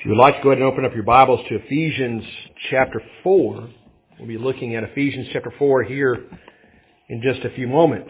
you would like to go ahead and open up your Bibles to Ephesians chapter 4, we'll be looking at Ephesians chapter 4 here in just a few moments.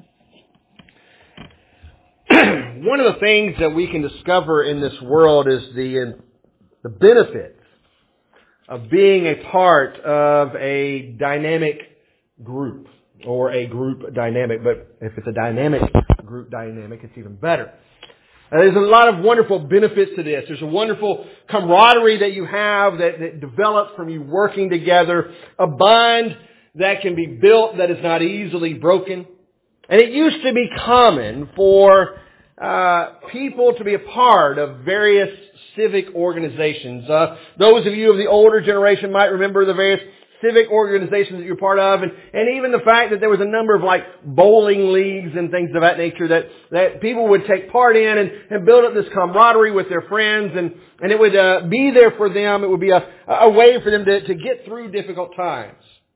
One of the things that we can discover in this world is the benefits of being a part of a dynamic group, or a group dynamic, but if it's a dynamic group dynamic, it's even better. There's a lot of wonderful benefits to this. There's a wonderful camaraderie that you have that develops from you working together, a bond that can be built that is not easily broken. And it used to be common for people to be a part of various civic organizations. Those of you of the older generation might remember the various civic organizations that you're part of, and even the fact that there was a number of like bowling leagues and things of that nature that people would take part in and build up this camaraderie with their friends, and it would be there for them. It would be a way for them to get through difficult times.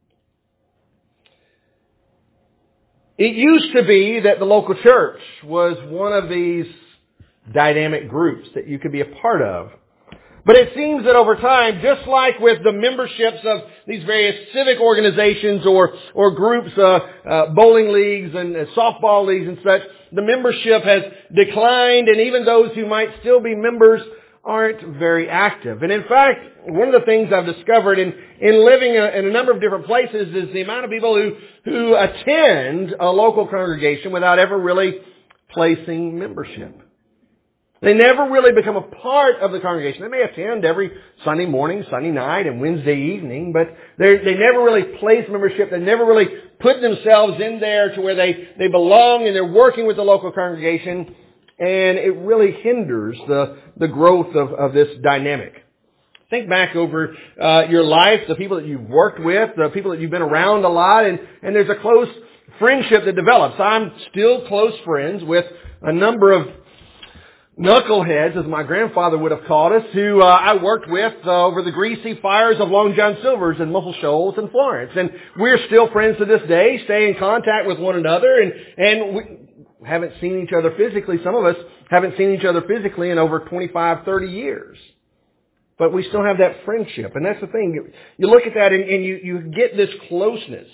It used to be that the local church was one of these dynamic groups that you could be a part of. But it seems that over time, just like with the memberships of these various civic organizations or groups, bowling leagues and softball leagues and such, the membership has declined, and even those who might still be members aren't very active. And in fact, one of the things I've discovered in living in a number of different places is the amount of people who attend a local congregation without ever really placing membership. They never really become a part of the congregation. They may attend every Sunday morning, Sunday night, and Wednesday evening, but they never really place membership. They never really put themselves in there to where they belong, and they're working with the local congregation, and it really hinders the growth of this dynamic. Think back over your life, the people that you've worked with, the people that you've been around a lot, and there's a close friendship that develops. I'm still close friends with a number of knuckleheads, as my grandfather would have called us, who I worked with over the greasy fires of Long John Silver's in Muscle Shoals and Florence. And we're still friends to this day, stay in contact with one another, and we haven't seen each other physically. Some of us haven't seen each other physically in over 25, 30 years. But we still have that friendship. And that's the thing. You look at that and you get this closeness.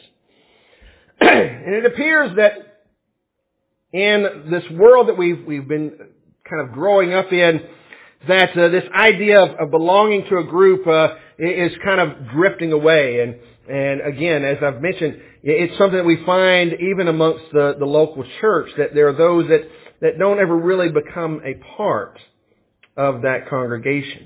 And it appears that in this world that we've been kind of growing up in, that this idea of belonging to a group is kind of drifting away. And again, as I've mentioned, it's something that we find even amongst the local church, that there are those that don't ever really become a part of that congregation.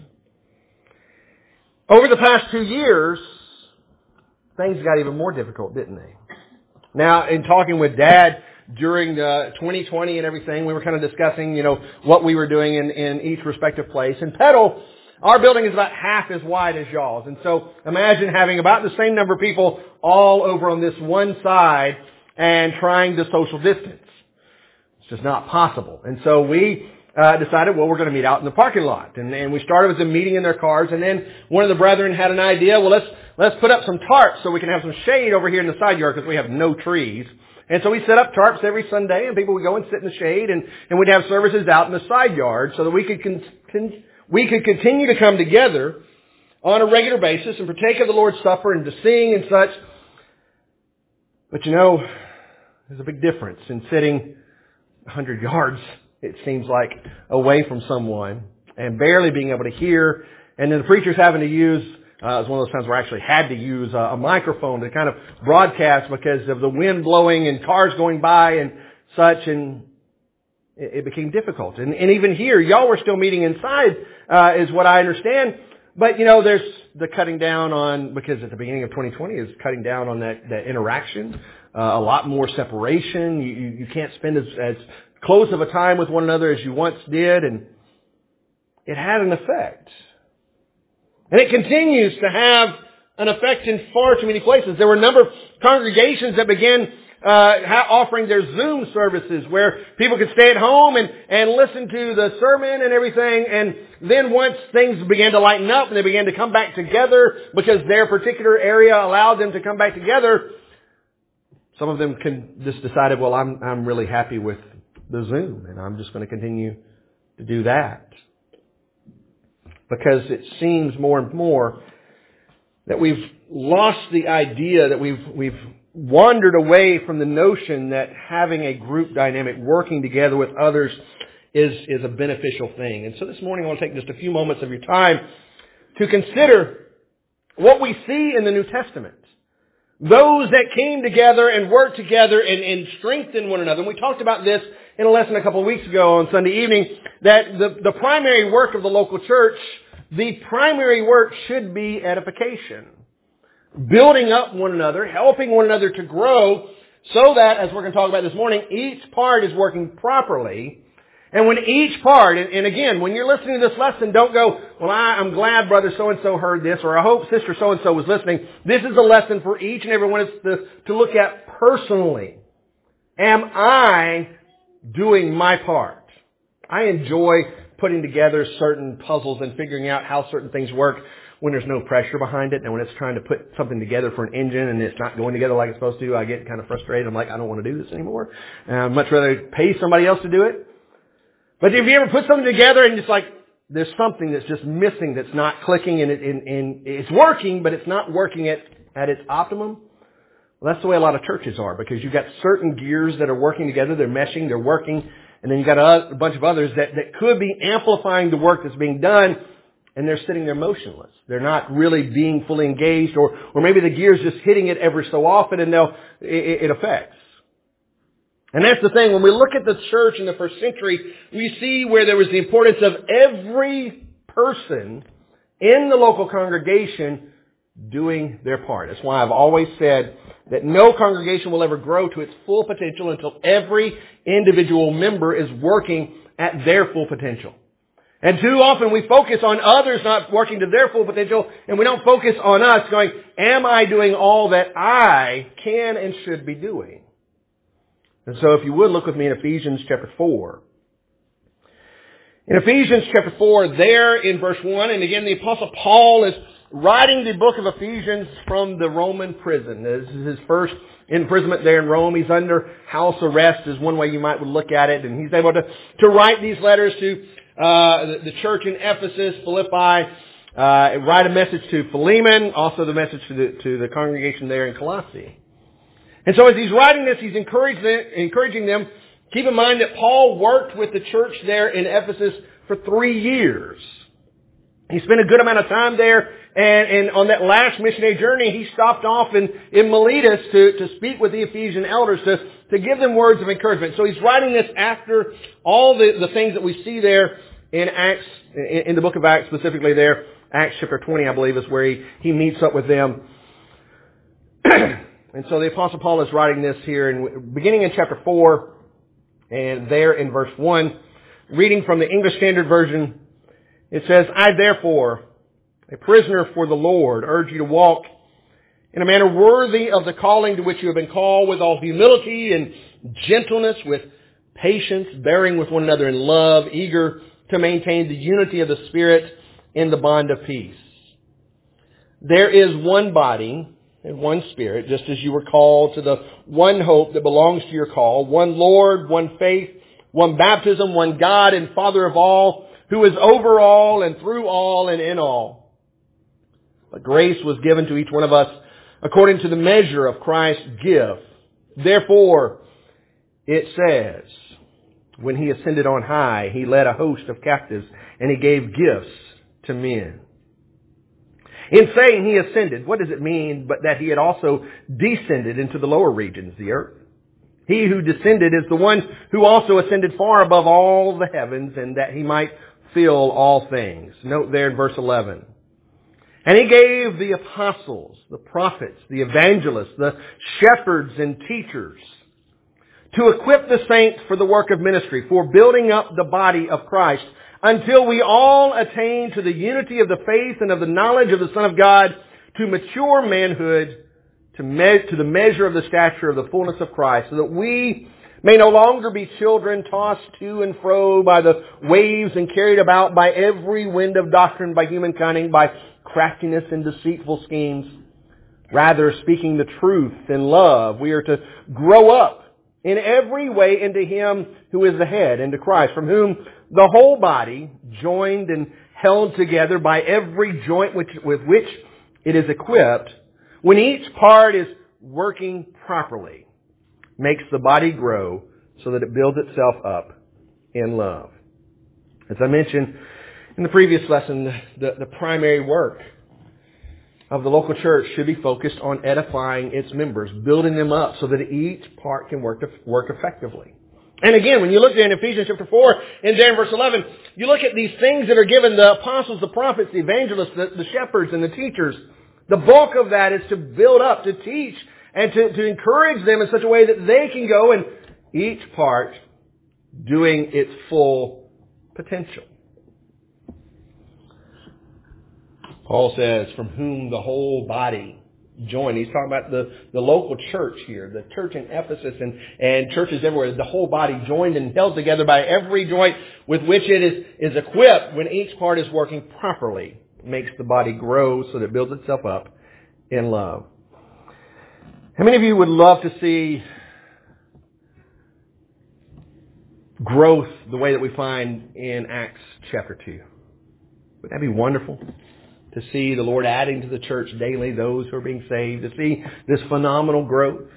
Over the past 2 years, things got even more difficult, didn't they? Now, in talking with Dad during 2020 and everything, we were kind of discussing, what we were doing in each respective place. And Petal, our building is about half as wide as y'all's. And so imagine having about the same number of people all over on this one side and trying to social distance. It's just not possible. And so we decided, we're going to meet out in the parking lot. And we started with them meeting in their cars. And then one of the brethren had an idea, let's put up some tarps so we can have some shade over here in the side yard because we have no trees. And so we set up tarps every Sunday, and people would go and sit in the shade, and we'd have services out in the side yard so that we could continue to come together on a regular basis and partake of the Lord's Supper and to sing and such. But there's a big difference in sitting 100 yards, it seems like, away from someone and barely being able to hear, and then the preacher's having to use it was one of those times where I actually had to use a microphone to kind of broadcast because of the wind blowing and cars going by and such, and it became difficult. And even here, y'all were still meeting inside, is what I understand. But, there's the cutting down on, because at the beginning of 2020 is cutting down on that interaction, a lot more separation. You can't spend as close of a time with one another as you once did, and it had an effect. And it continues to have an effect in far too many places. There were a number of congregations that began offering their Zoom services where people could stay at home and listen to the sermon and everything. And then once things began to lighten up and they began to come back together because their particular area allowed them to come back together, some of them just decided, I'm really happy with the Zoom and I'm just going to continue to do that. because it seems more and more that we've lost the idea, that we've wandered away from the notion that having a group dynamic, working together with others, is a beneficial thing. And so this morning I want to take just a few moments of your time to consider what we see in the New Testament. Those that came together and worked together and strengthened one another. And we talked about this in a lesson a couple of weeks ago on Sunday evening, that the primary work of the local church, the primary work should be edification. Building up one another, helping one another to grow, so that, as we're going to talk about this morning, each part is working properly. And when each part, and again, when you're listening to this lesson, don't go, well, I'm glad brother so-and-so heard this, or I hope sister so-and-so was listening. This is a lesson for each and every one of us to look at personally. Am I doing my part? I enjoy putting together certain puzzles and figuring out how certain things work when there's no pressure behind it, and when it's trying to put something together for an engine and it's not going together like it's supposed to, I get kind of frustrated. I'm like, I don't want to do this anymore. I'd much rather pay somebody else to do it. But if you ever put something together and it's like, there's something that's just missing, that's not clicking, and it's working, but it's not working at its optimum, well, that's the way a lot of churches are, because you've got certain gears that are working together, they're meshing, they're working, and then you've got a bunch of others that could be amplifying the work that's being done, and they're sitting there motionless. They're not really being fully engaged, or maybe the gear's just hitting it every so often, and it affects. And that's the thing. When we look at the church in the first century, we see where there was the importance of every person in the local congregation doing their part. That's why I've always said that no congregation will ever grow to its full potential until every individual member is working at their full potential. And too often we focus on others not working to their full potential, and we don't focus on us going, am I doing all that I can and should be doing? And so if you would, look with me in Ephesians chapter 4. In Ephesians chapter 4, there in verse 1, and again the Apostle Paul is writing the book of Ephesians from the Roman prison. This is his first imprisonment there in Rome. He's under house arrest is one way you might look at it. And he's able to write these letters to the church in Ephesus, Philippi, write a message to Philemon, also the message to the congregation there in Colossae. And so as he's writing this, he's encouraging them. Keep in mind that Paul worked with the church there in Ephesus for 3 years. He spent a good amount of time there, and on that last missionary journey, he stopped off in Miletus to speak with the Ephesian elders, to give them words of encouragement. So he's writing this after all the things that we see there in Acts, in the book of Acts specifically there. Acts chapter 20, I believe, is where he meets up with them. And so the Apostle Paul is writing this here, and beginning in chapter 4, and there in verse 1, reading from the English Standard Version, it says, I therefore, a prisoner for the Lord, urge you to walk in a manner worthy of the calling to which you have been called, with all humility and gentleness, with patience, bearing with one another in love, eager to maintain the unity of the Spirit in the bond of peace. There is one body and one Spirit, just as you were called to the one hope that belongs to your call, one Lord, one faith, one baptism, one God and Father of all, who is over all and through all and in all. But grace was given to each one of us according to the measure of Christ's gift. Therefore, it says, when he ascended on high, he led a host of captives, and he gave gifts to men. In saying he ascended, what does it mean but that he had also descended into the lower regions, the earth? He who descended is the one who also ascended far above all the heavens, and that he might fill all things. Note there in verse 11. And he gave the apostles, the prophets, the evangelists, the shepherds and teachers to equip the saints for the work of ministry, for building up the body of Christ, until we all attain to the unity of the faith and of the knowledge of the Son of God, to mature manhood, to the measure of the stature of the fullness of Christ, so that we may no longer be children tossed to and fro by the waves and carried about by every wind of doctrine, by human cunning, by craftiness and deceitful schemes. Rather, speaking the truth in love, we are to grow up in every way into Him who is the head, into Christ, from whom the whole body, joined and held together by every joint with which it is equipped, when each part is working properly, makes the body grow so that it builds itself up in love. As I mentioned in the previous lesson, the primary work of the local church should be focused on edifying its members, building them up so that each part can work effectively. And again, when you look there in Ephesians chapter 4 and there in verse 11, you look at these things that are given the apostles, the prophets, the evangelists, the shepherds, and the teachers. The bulk of that is to build up, to teach, and to encourage them in such a way that they can go and each part doing its full potential. Paul says, from whom the whole body joined. He's talking about the local church here, the church in Ephesus and churches everywhere. The whole body joined and held together by every joint with which it is equipped when each part is working properly. Makes the body grow so that it builds itself up in love. How many of you would love to see growth the way that we find in Acts chapter 2? Wouldn't that be wonderful? To see the Lord adding to the church daily those who are being saved, to see this phenomenal growth.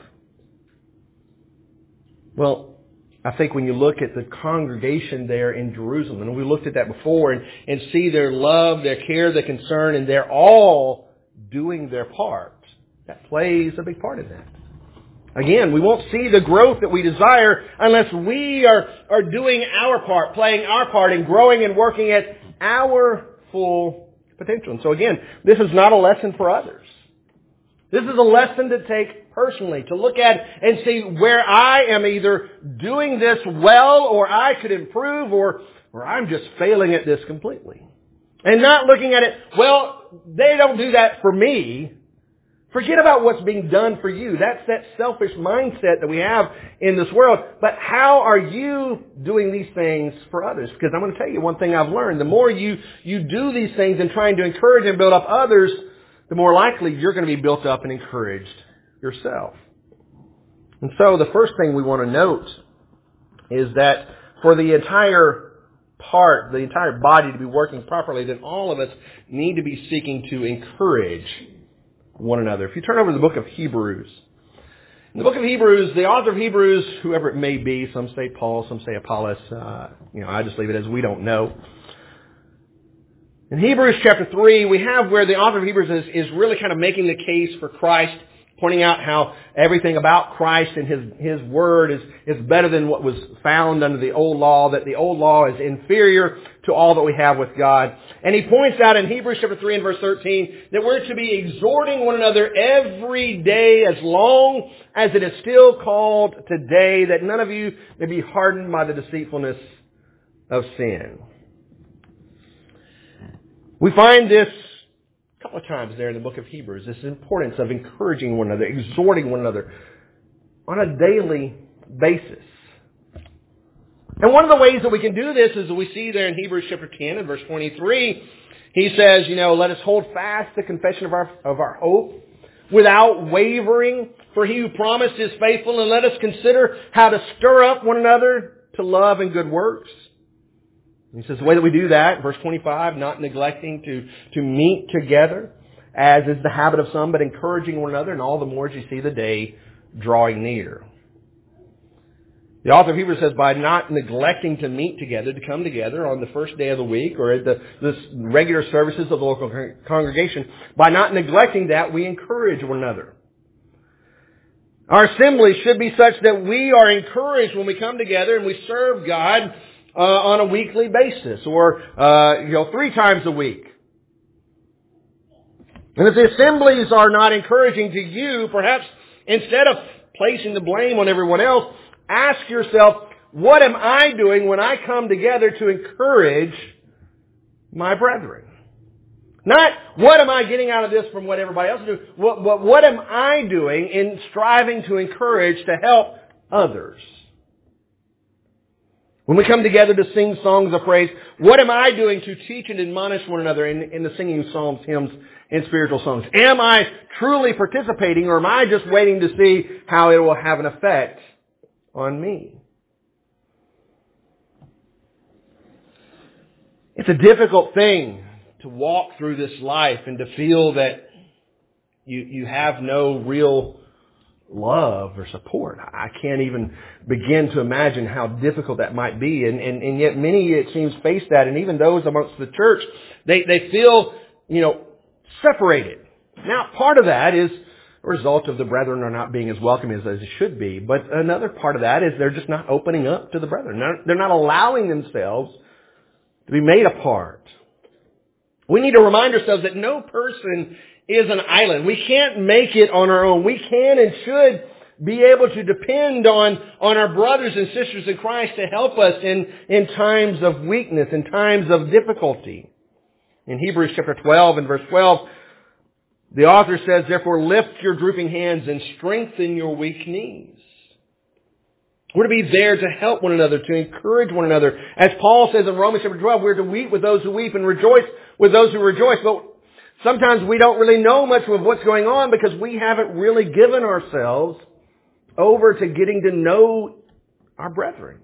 Well, I think when you look at the congregation there in Jerusalem, and we looked at that before, and see their love, their care, their concern, and they're all doing their part, that plays a big part in that. Again, we won't see the growth that we desire unless we are doing our part, playing our part, and growing and working at our full potential. And so again, this is not a lesson for others. This is a lesson to take personally, to look at and see where I am either doing this well, or I could improve, or I'm just failing at this completely. And not looking at it, well, they don't do that for me. Forget about what's being done for you. That's that selfish mindset that we have in this world. But how are you doing these things for others? Because I'm going to tell you one thing I've learned. The more you do these things and trying to encourage and build up others, the more likely you're going to be built up and encouraged yourself. And so the first thing we want to note is that for the entire part, the entire body to be working properly, then all of us need to be seeking to encourage one another. If you turn over to the book of Hebrews. In the book of Hebrews, the author of Hebrews, whoever it may be, some say Paul, some say Apollos, I just leave it as we don't know. In Hebrews chapter 3, we have where the author of Hebrews is really kind of making the case for Christ, pointing out how everything about Christ and His Word is better than what was found under the old law, that the old law is inferior to all that we have with God. And he points out in Hebrews chapter 3 and verse 13 that we're to be exhorting one another every day as long as it is still called today, that none of you may be hardened by the deceitfulness of sin. We find this a couple of times there in the book of Hebrews, this importance of encouraging one another, exhorting one another on a daily basis. And one of the ways that we can do this is that we see there in Hebrews chapter 10 and verse 23, he says, let us hold fast the confession of our hope without wavering, for he who promised is faithful, and let us consider how to stir up one another to love and good works. He says the way that we do that, verse 25, not neglecting to meet together, as is the habit of some, but encouraging one another, and all the more as you see the day drawing near. The author of Hebrews says, by not neglecting to meet together, to come together on the first day of the week, or at the regular services of the local congregation, by not neglecting that, we encourage one another. Our assembly should be such that we are encouraged when we come together and we serve God on a weekly basis, or 3 times a week. And if the assemblies are not encouraging to you, perhaps instead of placing the blame on everyone else, ask yourself, what am I doing when I come together to encourage my brethren? Not what am I getting out of this from what everybody else is doing. What am I doing in striving to encourage, to help others? When we come together to sing songs of praise, what am I doing to teach and admonish one another in the singing of psalms, hymns, and spiritual songs? Am I truly participating, or am I just waiting to see how it will have an effect on me? It's a difficult thing to walk through this life and to feel that you have no real love or support. I can't even begin to imagine how difficult that might be. And yet many, it seems, face that. And even those amongst the church, they feel, separated. Now, part of that is a result of the brethren are not being as welcoming as they should be. But another part of that is they're just not opening up to the brethren. They're not allowing themselves to be made a part. We need to remind ourselves that no person is an island. We can't make it on our own. We can and should be able to depend on our brothers and sisters in Christ to help us in times of weakness, in times of difficulty. In Hebrews chapter 12 and verse 12, the author says, "Therefore lift your drooping hands and strengthen your weak knees." We're to be there to help one another, to encourage one another. As Paul says in Romans chapter 12, we're to weep with those who weep and rejoice with those who rejoice. But sometimes we don't really know much of what's going on because we haven't really given ourselves over to getting to know our brethren.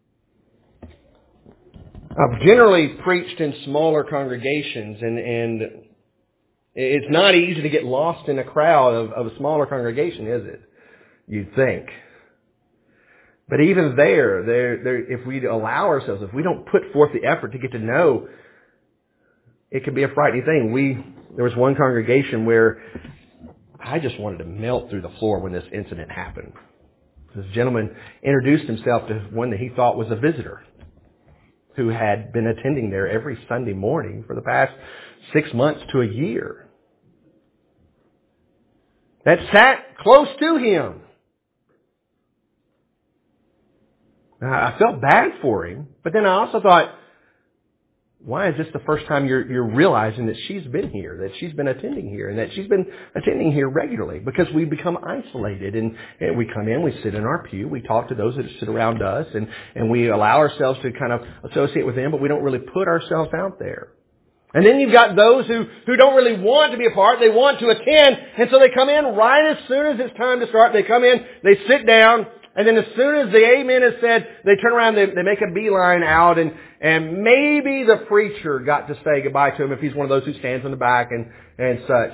I've generally preached in smaller congregations, and it's not easy to get lost in a crowd of a smaller congregation, is it? You'd think. But even there, if we allow ourselves, if we don't put forth the effort to get to know, it can be a frightening thing. There was one congregation where I just wanted to melt through the floor when this incident happened. This gentleman introduced himself to one that he thought was a visitor who had been attending there every Sunday morning for the past 6 months to a year. That sat close to him. I felt bad for him, but then I also thought, why is this the first time you're realizing that she's been here, that she's been attending here, and that she's been attending here regularly? Because we become isolated, and we come in, we sit in our pew, we talk to those that sit around us, and we allow ourselves to kind of associate with them, but we don't really put ourselves out there. And then you've got those who don't really want to be a part, they want to attend, and so they come in right as soon as it's time to start. They come in, they sit down, and then as soon as the amen is said, they turn around, they make a beeline out, and maybe the preacher got to say goodbye to him if he's one of those who stands in the back and such.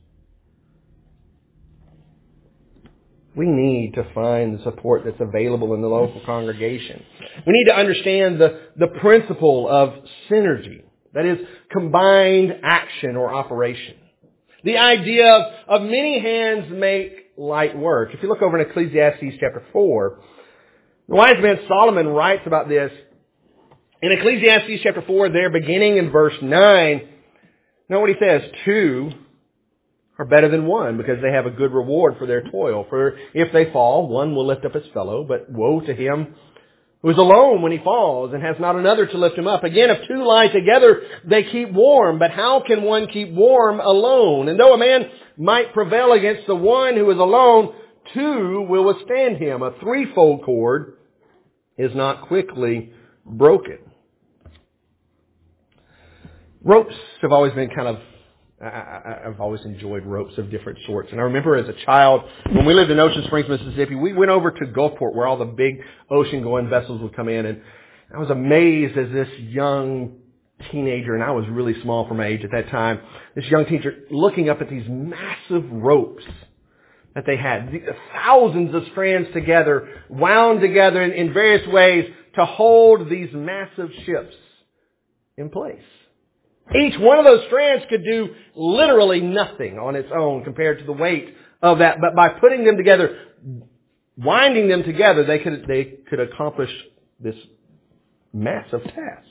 We need to find the support that's available in the local congregation. We need to understand the principle of synergy. That is, combined action or operation. The idea of many hands make light work. If you look over in Ecclesiastes chapter 4, the wise man Solomon writes about this. In Ecclesiastes chapter 4, there beginning in verse 9, know what he says? 2 are better than 1 because they have a good reward for their toil. For if they fall, one will lift up his fellow, but woe to him who is alone when he falls and has not another to lift him up. Again, if 2 lie together, they keep warm. But how can one keep warm alone? And though a man might prevail against the one who is alone, 2 will withstand him. A threefold cord is not quickly broken. Ropes have always been I've always enjoyed ropes of different sorts. And I remember as a child, when we lived in Ocean Springs, Mississippi, we went over to Gulfport where all the big ocean-going vessels would come in. And I was amazed as this young teenager, and I was really small for my age at that time, this young teenager looking up at these massive ropes that they had. Thousands of strands together, wound together in various ways to hold these massive ships in place. Each one of those strands could do literally nothing on its own compared to the weight of that. But by putting them together, winding them together, they could accomplish this massive task.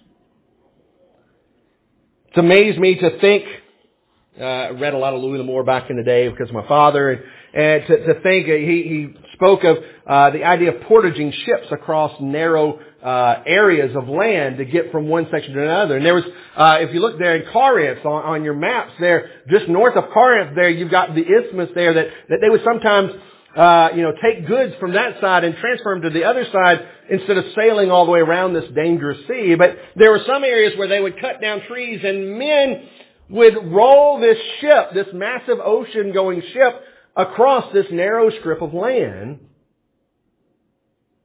It's amazed me to think, I read a lot of Louis L'Amour back in the day because of my father, and to think he spoke of the idea of portaging ships across narrow areas of land to get from one section to another. And there was, if you look there in Corinth on your maps there, just north of Corinth there, you've got the isthmus there that they would sometimes, take goods from that side and transfer them to the other side instead of sailing all the way around this dangerous sea. But there were some areas where they would cut down trees and men would roll this ship, this massive ocean-going ship, across this narrow strip of land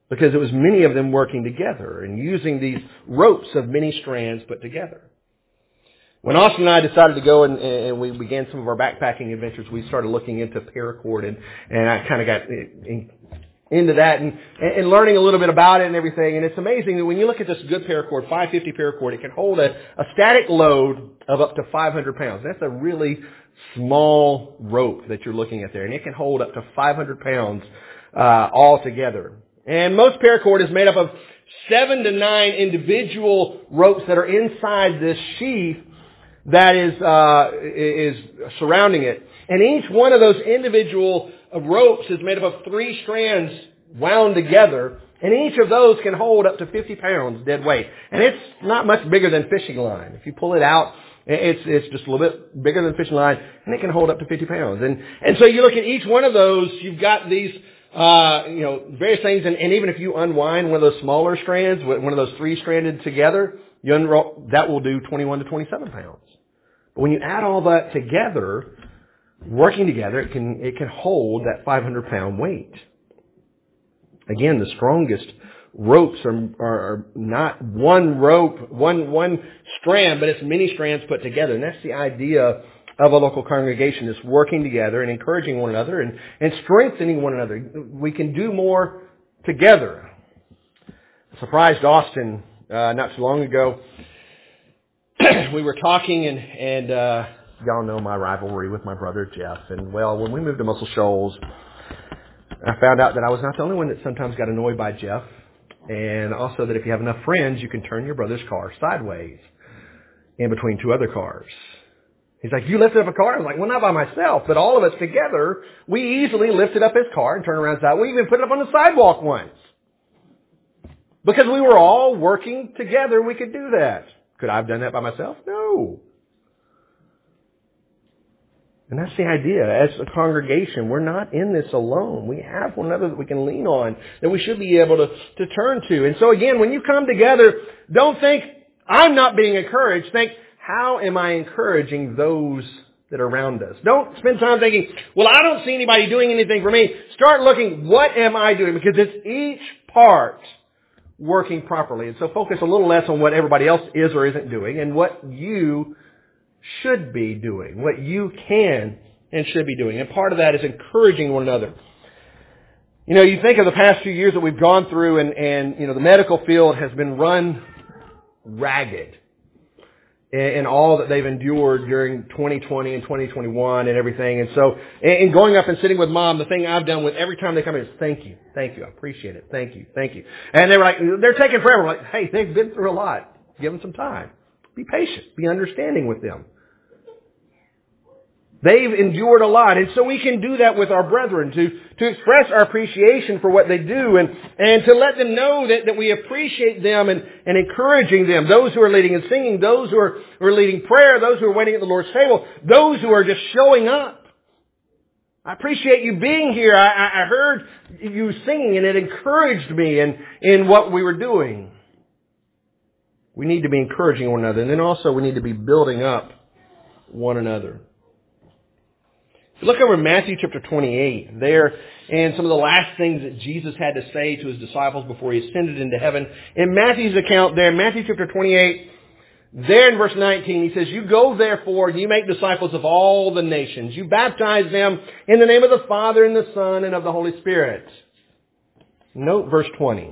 because it was many of them working together and using these ropes of many strands put together. When Austin and I decided to go and we began some of our backpacking adventures, we started looking into paracord, and I kind of got into that and learning a little bit about it and everything. And it's amazing that when you look at this good paracord, 550 paracord, it can hold a static load of up to 500 pounds. That's a really small rope that you're looking at there, and it can hold up to 500 pounds all together. And most paracord is made up of 7 to 9 individual ropes that are inside this sheath that is surrounding it. And each one of those individual ropes is made up of 3 strands wound together, and each of those can hold up to 50 pounds dead weight. And it's not much bigger than fishing line. If you pull it out, it's just a little bit bigger than fishing line, and it can hold up to 50 pounds. And so you look at each one of those, you've got these various things, and even if you unwind one of those smaller strands, one of those 3 stranded together, you unroll, that will do 21 to 27 pounds. But when you add all that together, working together, it can hold that 500 pound weight. Again, the strongest ropes are not one rope, one strand, but it's many strands put together. And that's the idea of a local congregation, is working together and encouraging one another and strengthening one another. We can do more together. I surprised Austin not too long ago. We were talking and y'all know my rivalry with my brother Jeff. And well, when we moved to Muscle Shoals, I found out that I was not the only one that sometimes got annoyed by Jeff. And also that if you have enough friends, you can turn your brother's car sideways in between 2 other cars. He's like, you lifted up a car? I was like, well, not by myself, but all of us together, we easily lifted up his car and turned around sideways. We even put it up on the sidewalk once. Because we were all working together, we could do that. Could I have done that by myself? No. And that's the idea. As a congregation, we're not in this alone. We have one another that we can lean on, that we should be able to turn to. And so again, when you come together, don't think, I'm not being encouraged. Think, how am I encouraging those that are around us? Don't spend time thinking, well, I don't see anybody doing anything for me. Start looking, what am I doing? Because it's each part working properly. And so focus a little less on what everybody else is or isn't doing and what you should be doing, what you can and should be doing. And part of that is encouraging one another. You know, you think of the past few years that we've gone through and you know, the medical field has been run ragged in all that they've endured during 2020 and 2021 and everything. And so, in going up and sitting with Mom, the thing I've done with every time they come in is, thank you, I appreciate it, thank you. And they're like, they're taking forever. We're like, hey, they've been through a lot. Give them some time. Be patient. Be understanding with them. They've endured a lot. And so we can do that with our brethren, to express our appreciation for what they do and to let them know that we appreciate them and encouraging them. Those who are leading and singing, those who are leading prayer, those who are waiting at the Lord's table, those who are just showing up. I appreciate you being here. I heard you singing and it encouraged me in what we were doing. We need to be encouraging one another. And then also we need to be building up one another. Look over Matthew chapter 28 there, and some of the last things that Jesus had to say to his disciples before he ascended into heaven. In Matthew's account there, Matthew chapter 28, there in verse 19, he says, you go therefore and you make disciples of all the nations. You baptize them in the name of the Father and the Son and of the Holy Spirit. Note verse 20.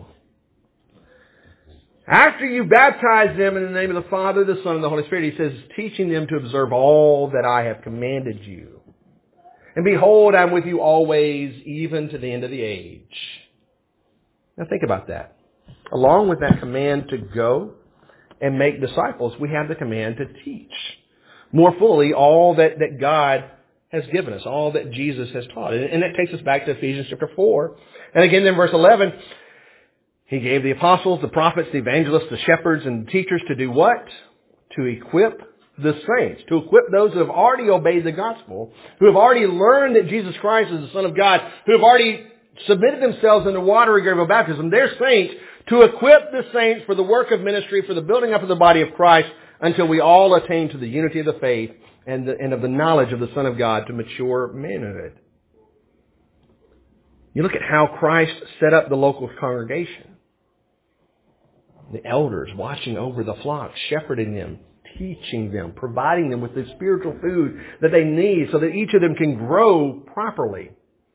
After you baptize them in the name of the Father, the Son, and the Holy Spirit, he says, teaching them to observe all that I have commanded you. And behold, I'm with you always, even to the end of the age. Now think about that. Along with that command to go and make disciples, we have the command to teach more fully all that God has given us, all that Jesus has taught. And that takes us back to Ephesians chapter 4. And again in verse 11, he gave the apostles, the prophets, the evangelists, the shepherds, and the teachers to do what? To equip the saints, to equip those who have already obeyed the gospel, who have already learned that Jesus Christ is the Son of God, who have already submitted themselves in the watery grave of baptism. They're saints, to equip the saints for the work of ministry, for the building up of the body of Christ, until we all attain to the unity of the faith and of the knowledge of the Son of God, to mature manhood. You look at how Christ set up the local congregation. The elders watching over the flock, shepherding them, teaching them, providing them with the spiritual food that they need so that each of them can grow properly.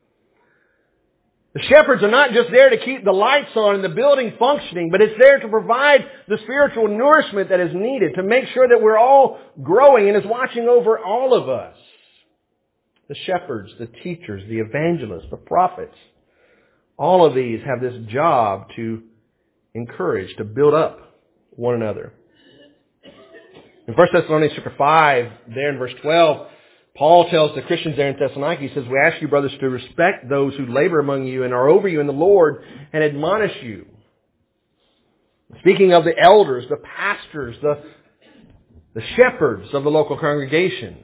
The shepherds are not just there to keep the lights on and the building functioning, but it's there to provide the spiritual nourishment that is needed, to make sure that we're all growing and is watching over all of us. The shepherds, the teachers, the evangelists, the prophets, all of these have this job to encourage, to build up one another. In 1 Thessalonians chapter 5, there in verse 12, Paul tells the Christians there in Thessalonica, he says, we ask you, brothers, to respect those who labor among you and are over you in the Lord and admonish you. Speaking of the elders, the pastors, the shepherds of the local congregation,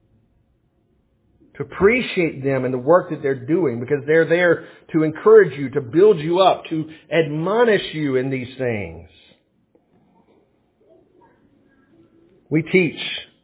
to appreciate them and the work that they're doing, because they're there to encourage you, to build you up, to admonish you in these things. We teach.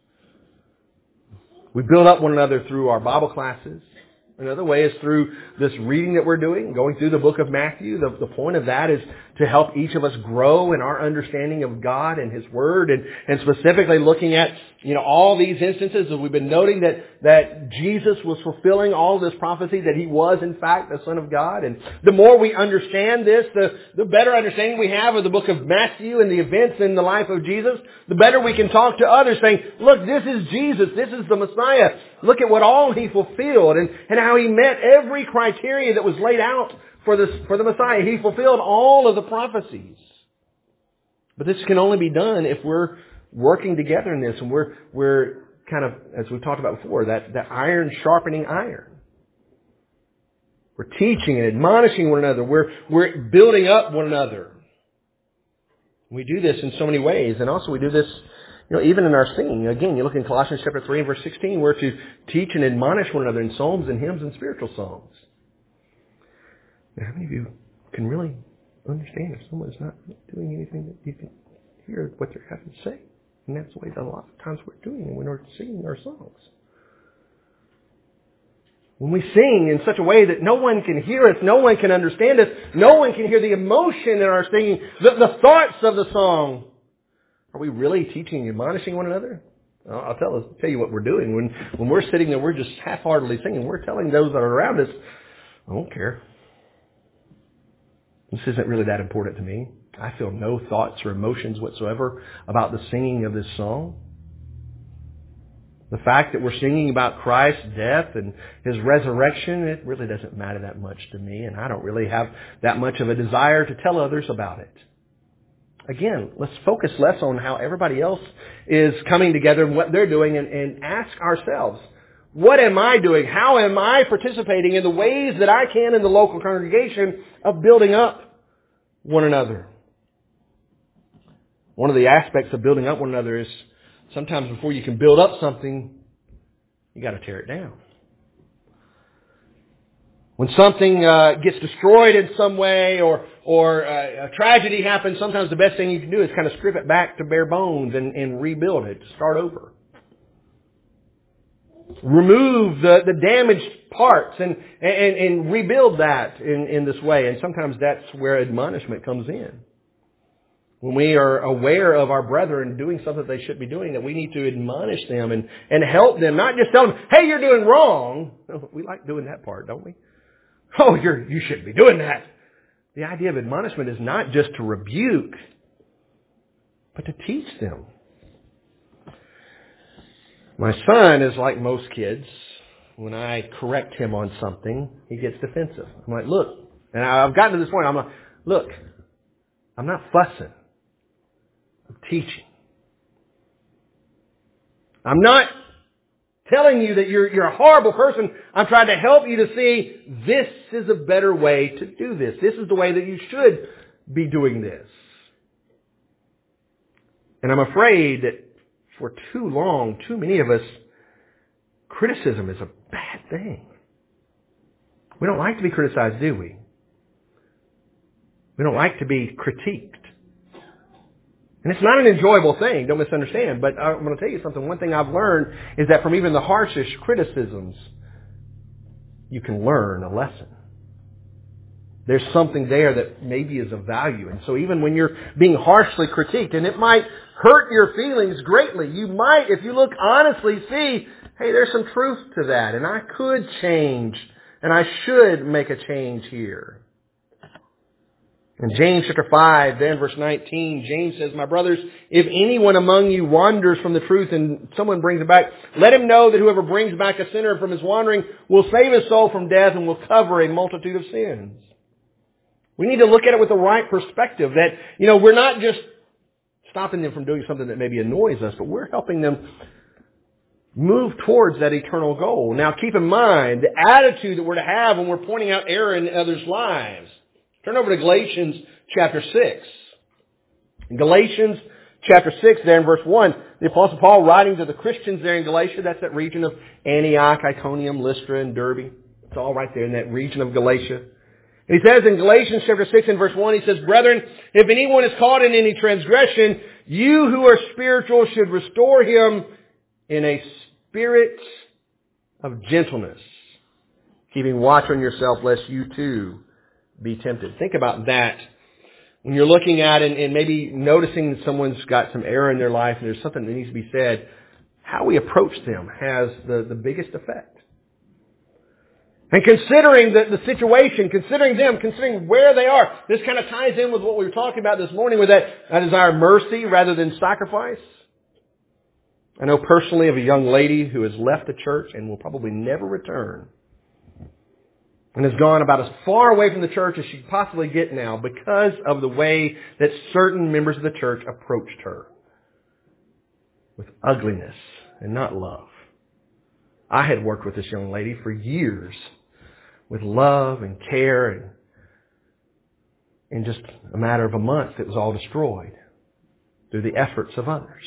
We build up one another through our Bible classes. Another way is through this reading that we're doing, going through the book of Matthew. The point of that is to help each of us grow in our understanding of God and His Word, and specifically looking at, all these instances that we've been noting that Jesus was fulfilling all this prophecy, that He was in fact the Son of God. And the more we understand this, the better understanding we have of the book of Matthew and the events in the life of Jesus, the better we can talk to others saying, look, this is Jesus, this is the Messiah. Look at what all He fulfilled and how He met every criteria that was laid out for the Messiah. He fulfilled all of the prophecies. But this can only be done if we're working together in this, and we're kind of, as we've talked about before, that iron sharpening iron. We're teaching and admonishing one another. We're building up one another. We do this in so many ways, and also we do this, even in our singing. Again, you look in Colossians chapter 3 and verse 16, we're to teach and admonish one another in psalms and hymns and spiritual songs. Now, how many of you can really understand if someone's not doing anything that you can hear what they're having to say? And that's the way that a lot of times we're doing it when we're singing our songs. When we sing in such a way that no one can hear us, no one can understand us, no one can hear the emotion in our singing, the thoughts of the song, are we really teaching and admonishing one another? I'll tell you what we're doing. When we're sitting there, we're just half-heartedly singing. We're telling those that are around us, I don't care. This isn't really that important to me. I feel no thoughts or emotions whatsoever about the singing of this song. The fact that we're singing about Christ's death and His resurrection, it really doesn't matter that much to me, and I don't really have that much of a desire to tell others about it. Again, let's focus less on how everybody else is coming together and what they're doing, and ask ourselves, what am I doing? How am I participating in the ways that I can in the local congregation of building up one another? One of the aspects of building up one another is sometimes before you can build up something, you got to tear it down. When something gets destroyed in some way or a tragedy happens, sometimes the best thing you can do is kind of strip it back to bare bones and rebuild it, start over. Remove the damaged parts and rebuild that in this way. And sometimes that's where admonishment comes in. When we are aware of our brethren doing something they should be doing, that we need to admonish them and help them, not just tell them, hey, you're doing wrong. We like doing that part, don't we? Oh, you shouldn't be doing that. The idea of admonishment is not just to rebuke, but to teach them. My son is like most kids. When I correct him on something, he gets defensive. I'm like, look, and I've gotten to this point, I'm like, look, I'm not fussing. I'm teaching. I'm not telling you that you're a horrible person. I'm trying to help you to see this is a better way to do this. This is the way that you should be doing this. And I'm afraid that for too long, too many of us, criticism is a bad thing. We don't like to be criticized, do we? We don't like to be critiqued. And it's not an enjoyable thing, don't misunderstand, but I'm going to tell you something. One thing I've learned is that from even the harshest criticisms, you can learn a lesson. There's something there that maybe is of value. And so even when you're being harshly critiqued, and it might hurt your feelings greatly, you might, if you look honestly, see, hey, there's some truth to that, and I could change, and I should make a change here. In James chapter 5, then verse 19, James says, my brothers, if anyone among you wanders from the truth and someone brings him back, let him know that whoever brings back a sinner from his wandering will save his soul from death and will cover a multitude of sins. We need to look at it with the right perspective that, we're not just stopping them from doing something that maybe annoys us, but we're helping them move towards that eternal goal. Now keep in mind the attitude that we're to have when we're pointing out error in others' lives. Turn over to Galatians chapter 6. In Galatians chapter 6, there in verse 1, the Apostle Paul writing to the Christians there in Galatia, that's that region of Antioch, Iconium, Lystra, and Derbe. It's all right there in that region of Galatia. And he says in Galatians chapter 6 and verse 1, he says, brethren, if anyone is caught in any transgression, you who are spiritual should restore him in a spirit of gentleness, keeping watch on yourself lest you too be tempted. Think about that. When you're looking at it and maybe noticing that someone's got some error in their life and there's something that needs to be said, how we approach them has the biggest effect. And considering the situation, considering them, considering where they are, this kind of ties in with what we were talking about this morning with that desire of mercy rather than sacrifice. I know personally of a young lady who has left the church and will probably never return, and has gone about as far away from the church as she could possibly get now because of the way that certain members of the church approached her. With ugliness and not love. I had worked with this young lady for years with love and care, and in just a matter of a month it was all destroyed through the efforts of others.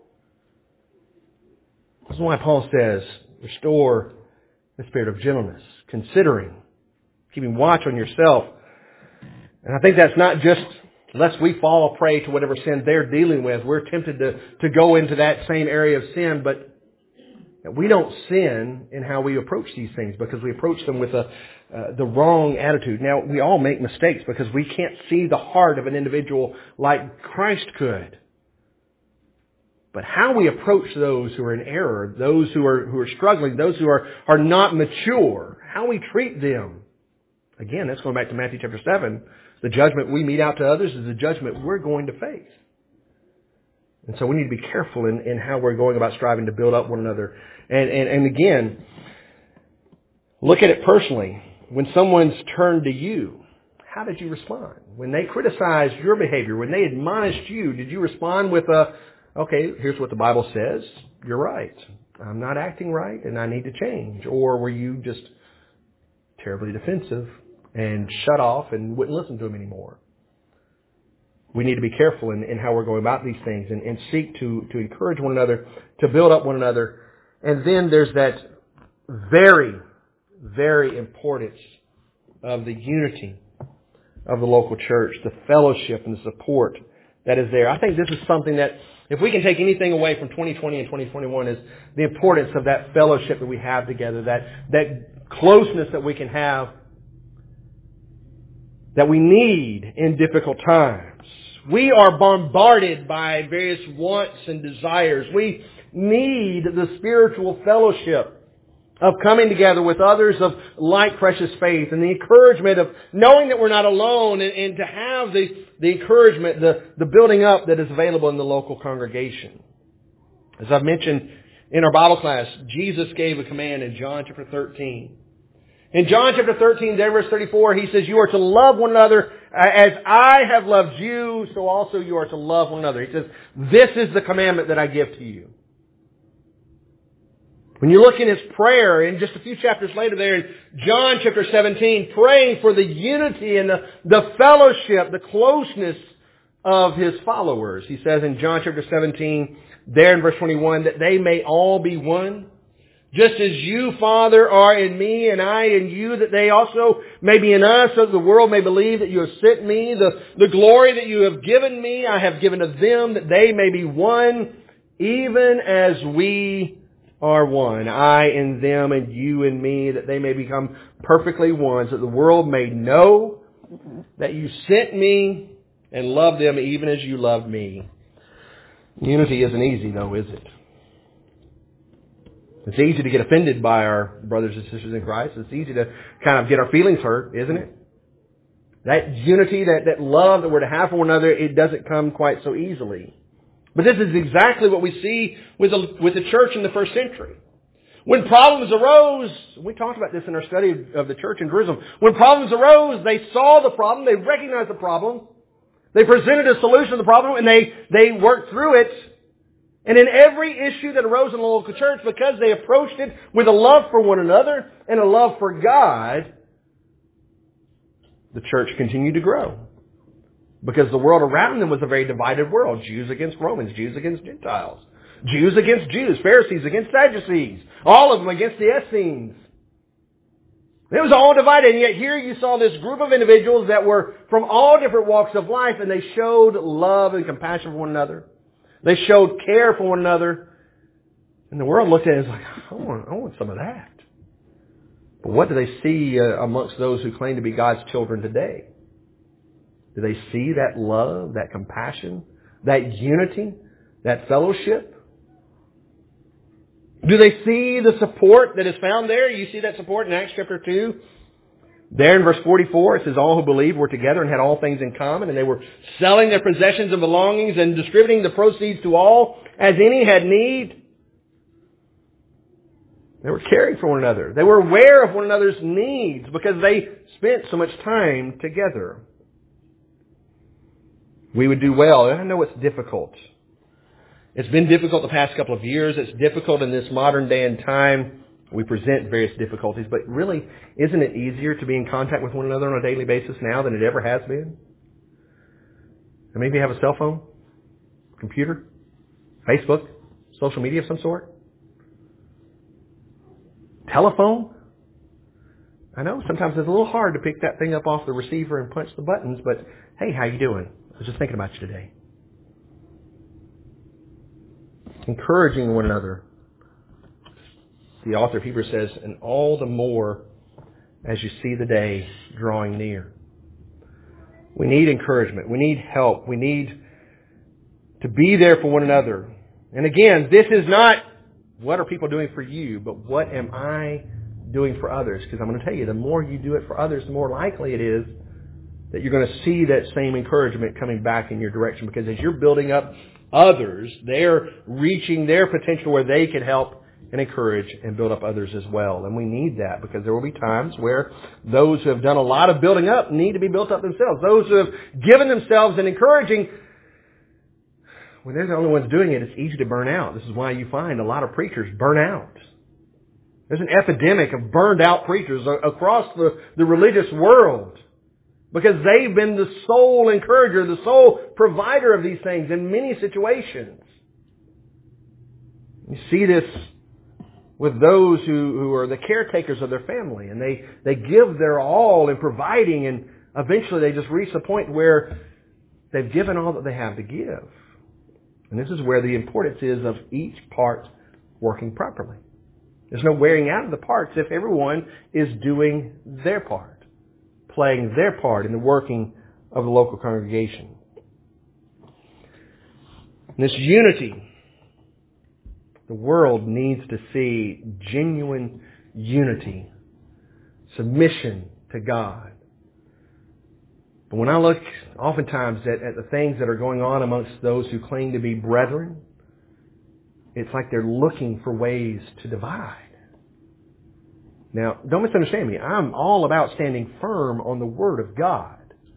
This is why Paul says, restore the spirit of gentleness, considering, keeping watch on yourself. And I think that's not just lest we fall a prey to whatever sin they're dealing with. We're tempted to go into that same area of sin, but we don't sin in how we approach these things because we approach them with the wrong attitude. Now, we all make mistakes because we can't see the heart of an individual like Christ could. But how we approach those who are in error, those who are struggling, those who are not mature, how we treat them. Again, that's going back to Matthew chapter 7. The judgment we mete out to others is the judgment we're going to face. And so we need to be careful in how we're going about striving to build up one another. And again, look at it personally. When someone's turned to you, how did you respond? When they criticized your behavior, when they admonished you, did you respond with okay, here's what the Bible says. You're right. I'm not acting right and I need to change. Or were you just terribly defensive and shut off and wouldn't listen to them anymore? We need to be careful in how we're going about these things and seek to encourage one another, to build up one another. And then there's that very, very importance of the unity of the local church, the fellowship and the support that is there. I think this is something that if we can take anything away from 2020 and 2021 is the importance of that fellowship that we have together, that closeness that we can have, that we need in difficult times. We are bombarded by various wants and desires. We need the spiritual fellowship of coming together with others of like precious faith and the encouragement of knowing that we're not alone and to have the encouragement, the building up that is available in the local congregation. As I've mentioned in our Bible class, Jesus gave a command in John chapter 13. In John chapter 13, there verse 34, He says, you are to love one another as I have loved you, so also you are to love one another. He says, this is the commandment that I give to you. When you look in His prayer, in just a few chapters later there in John chapter 17, praying for the unity and the fellowship, the closeness of His followers. He says in John chapter 17, there in verse 21, that they may all be one. Just as you, Father, are in me and I in you, that they also may be in us, so that the world may believe that you have sent me. The glory that you have given me, I have given to them, that they may be one, even as we are one. I in them and you in me, that they may become perfectly one, so that the world may know that you sent me and loved them even as you loved me. Unity isn't easy, though, is it? It's easy to get offended by our brothers and sisters in Christ. It's easy to kind of get our feelings hurt, isn't it? That unity, that love that we're to have for one another, it doesn't come quite so easily. But this is exactly what we see with the church in the first century. When problems arose, we talked about this in our study of the church in Jerusalem. When problems arose, they saw the problem, they recognized the problem, they presented a solution to the problem, and they worked through it. And in every issue that arose in the local church, because they approached it with a love for one another and a love for God, the church continued to grow. Because the world around them was a very divided world. Jews against Romans, Jews against Gentiles, Jews against Jews, Pharisees against Sadducees, all of them against the Essenes. It was all divided, and yet here you saw this group of individuals that were from all different walks of life, and they showed love and compassion for one another. They showed care for one another. And the world looked at it and was like, I want some of that. But what do they see amongst those who claim to be God's children today? Do they see that love, that compassion, that unity, that fellowship? Do they see the support that is found there? You see that support in Acts chapter 2. There in verse 44, it says, all who believed were together and had all things in common, and they were selling their possessions and belongings and distributing the proceeds to all as any had need. They were caring for one another. They were aware of one another's needs because they spent so much time together. We would do well. I know it's difficult. It's been difficult the past couple of years. It's difficult in this modern day and time. We present various difficulties, but really, isn't it easier to be in contact with one another on a daily basis now than it ever has been? And maybe you have a cell phone, computer, Facebook, social media of some sort, telephone. I know sometimes it's a little hard to pick that thing up off the receiver and punch the buttons, but hey, how you doing? I was just thinking about you today. Encouraging one another. The author of Hebrews says, and all the more as you see the day drawing near. We need encouragement. We need help. We need to be there for one another. And again, this is not what are people doing for you, but what am I doing for others? Because I'm going to tell you, the more you do it for others, the more likely it is that you're going to see that same encouragement coming back in your direction. Because as you're building up others, they're reaching their potential where they can help and encourage and build up others as well. And we need that because there will be times where those who have done a lot of building up need to be built up themselves. Those who have given themselves and encouraging, when they're the only ones doing it, it's easy to burn out. This is why you find a lot of preachers burn out. There's an epidemic of burned out preachers across the religious world because they've been the sole encourager, the sole provider of these things in many situations. You see this with those who are the caretakers of their family, and they give their all in providing, and eventually they just reach the point where they've given all that they have to give. And this is where the importance is of each part working properly. There's no wearing out of the parts if everyone is doing their part, playing their part in the working of the local congregation. And this unity, the world needs to see genuine unity, submission to God. But when I look oftentimes at the things that are going on amongst those who claim to be brethren, it's like they're looking for ways to divide. Now, don't misunderstand me. I'm all about standing firm on the Word of God.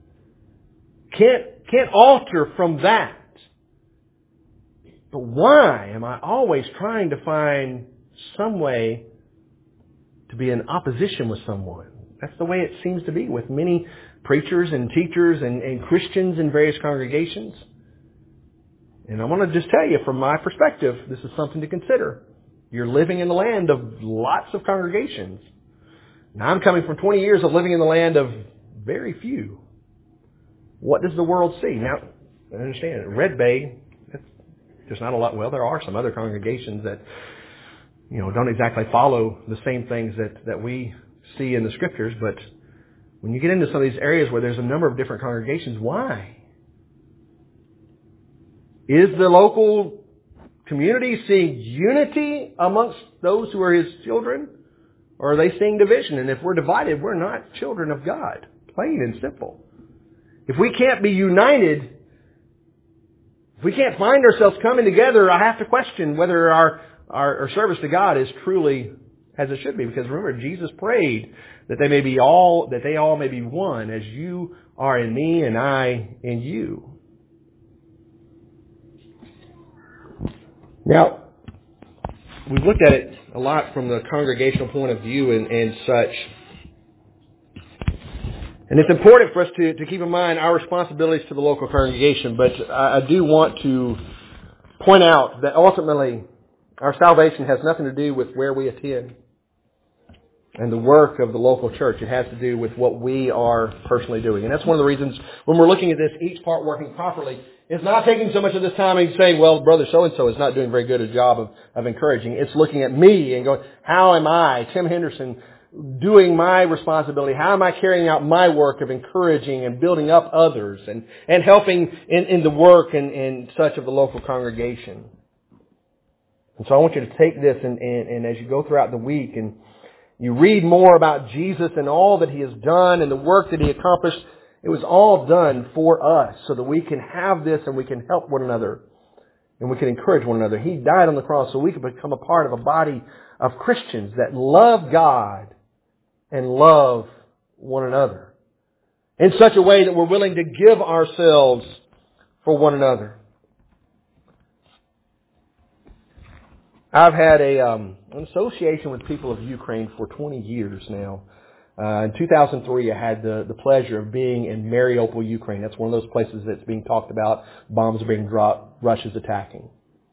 Can't alter from that. But why am I always trying to find some way to be in opposition with someone? That's the way it seems to be with many preachers and teachers and Christians in various congregations. And I want to just tell you, from my perspective, this is something to consider. You're living in the land of lots of congregations. Now, I'm coming from 20 years of living in the land of very few. What does the world see? Now, I understand, Red Bay, there's not a lot. Well, there are some other congregations that, don't exactly follow the same things that we see in the Scriptures, but when you get into some of these areas where there's a number of different congregations, why? Is the local community seeing unity amongst those who are His children? Or are they seeing division? And if we're divided, we're not children of God. Plain and simple. If we can't be united, if we can't find ourselves coming together, I have to question whether our service to God is truly as it should be. Because remember, Jesus prayed that they all may be one, as you are in me and I in you. Now, we've looked at it a lot from the congregational point of view and such. And it's important for us to keep in mind our responsibilities to the local congregation. But I do want to point out that ultimately our salvation has nothing to do with where we attend and the work of the local church. It has to do with what we are personally doing. And that's one of the reasons when we're looking at this, each part working properly, it's not taking so much of this time and saying, well, brother so-and-so is not doing very good a job of encouraging. It's looking at me and going, how am I, Tim Henderson, doing my responsibility? How am I carrying out my work of encouraging and building up others and helping in the work and such of the local congregation? And so I want you to take this and as you go throughout the week and you read more about Jesus and all that He has done and the work that He accomplished, it was all done for us so that we can have this and we can help one another and we can encourage one another. He died on the cross so we could become a part of a body of Christians that love God and love one another in such a way that we're willing to give ourselves for one another. I've had an association with people of Ukraine for 20 years now. In 2003, I had the pleasure of being in Mariupol, Ukraine. That's one of those places that's being talked about. Bombs are being dropped. Russia's attacking.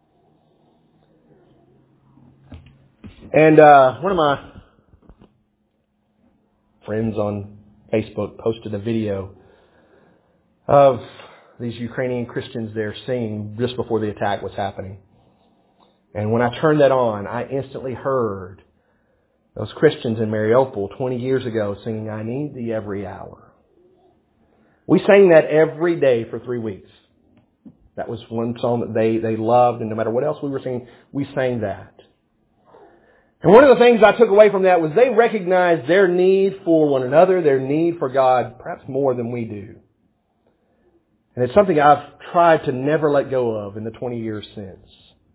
And one of my friends on Facebook posted a video of these Ukrainian Christians there singing just before the attack was happening. And when I turned that on, I instantly heard those Christians in Mariupol 20 years ago singing, I need thee every hour. We sang that every day for 3 weeks. That was one song that they loved, and no matter what else we were singing, we sang that. And one of the things I took away from that was they recognized their need for one another, their need for God, perhaps more than we do. And it's something I've tried to never let go of in the 20 years since.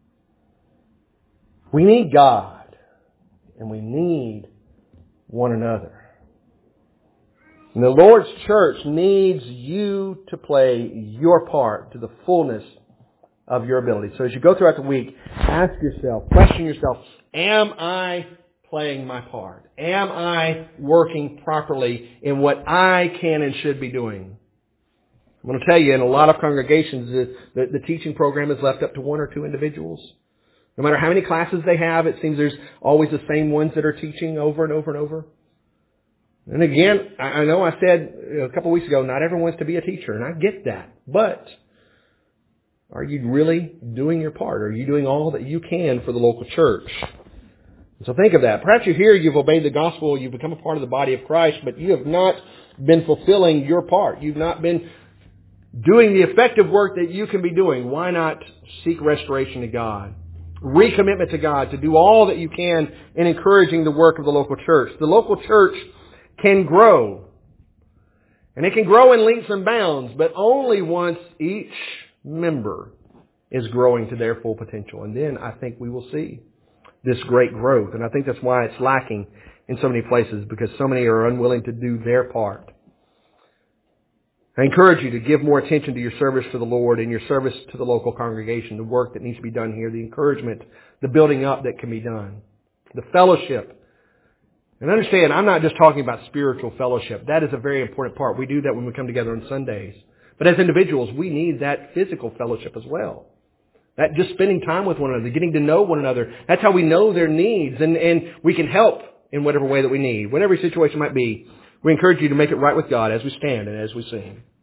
We need God, and we need one another. And the Lord's church needs you to play your part to the fullness of your ability. So as you go throughout the week, ask yourself, question yourself, am I playing my part? Am I working properly in what I can and should be doing? I'm going to tell you, in a lot of congregations, the teaching program is left up to 1 or 2 individuals. No matter how many classes they have, it seems there's always the same ones that are teaching over and over and over. And again, I know I said a couple of weeks ago, not everyone wants to be a teacher, and I get that. But are you really doing your part? Are you doing all that you can for the local church? So think of that. Perhaps you're here, you've obeyed the gospel, you've become a part of the body of Christ, but you have not been fulfilling your part. You've not been doing the effective work that you can be doing. Why not seek restoration to God? Recommitment to God to do all that you can in encouraging the work of the local church. The local church can grow. And it can grow in leaps and bounds, but only once each member is growing to their full potential. And then I think we will see this great growth. And I think that's why it's lacking in so many places, because so many are unwilling to do their part. I encourage you to give more attention to your service to the Lord and your service to the local congregation, the work that needs to be done here, the encouragement, the building up that can be done, the fellowship. And understand, I'm not just talking about spiritual fellowship. That is a very important part. We do that when we come together on Sundays. But as individuals, we need that physical fellowship as well. That just spending time with one another, getting to know one another. That's how we know their needs, and we can help in whatever way that we need. Whatever your situation might be, we encourage you to make it right with God as we stand and as we sing.